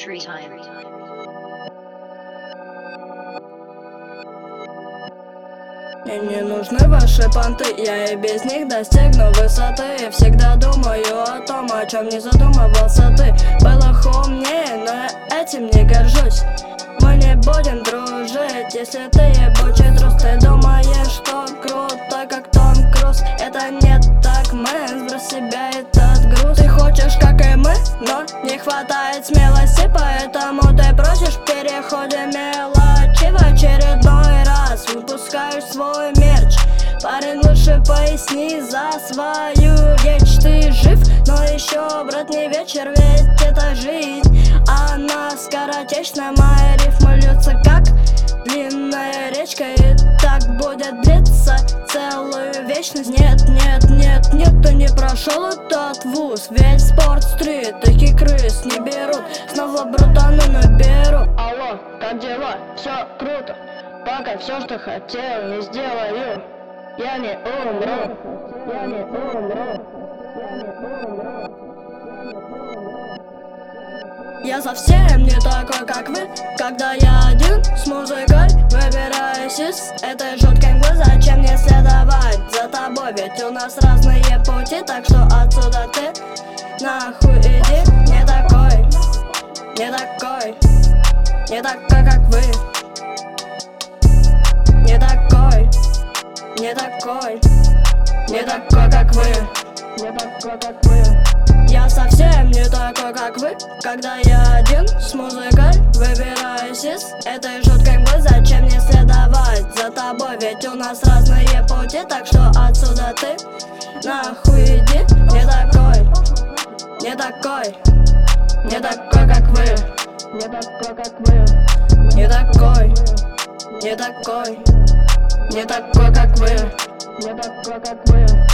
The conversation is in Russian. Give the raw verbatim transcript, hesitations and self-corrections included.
Tree time. Мне не нужны ваши понты, я и без них достигну высоты. Всегда думаю о том, о чем не задумывался ты. Было умнее, но я этим не горжусь. Мы не будем дружить, если ты ебучий трус. Ты думаешь, что круто, как Том Круз. Это не так, мэн, сбрось себя этот груз. Ты хочешь, как и мы, но не хватает смелости, поэтому ты просишь в переходе мелочи. В очередной раз выпускаешь свой мерч. Парень, лучше поясни за свою речь. Ты жив, но еще, брат, не вечер, ведь это жизнь. Она скоротечна, мои рифмы льются как длинная речка, и так будет длиться целую вечность. Нет, нет, нет, нет, ты не прошел этот вуз. Ведь спорт-стрит таких крыс не берут. Снова брутану наберу. Алло, как дела? Все круто. Пока все, что хотел, не сделаю. Я не умру. Я не умру. Я совсем не такой, как вы, когда я один с музыкой выбираюсь из этой жуткой мглы. Зачем мне следовать за тобой, ведь у нас разные пути. Так что отсюда ты нахуй иди. Не такой, не такой, не такой, как вы. Не такой, не такой, не такой, как вы. Не такой, как вы. Я совсем не такой, как вы, когда я один с музыкой выбираюсь из этой жуткой мглы. Зачем мне следовать за тобой, ведь у нас разные пути. Так что отсюда ты нахуй иди. Не такой, не такой, не такой, как вы. Не такой, как вы. Не такой, не такой, не такой, как вы. Не такой, как вы.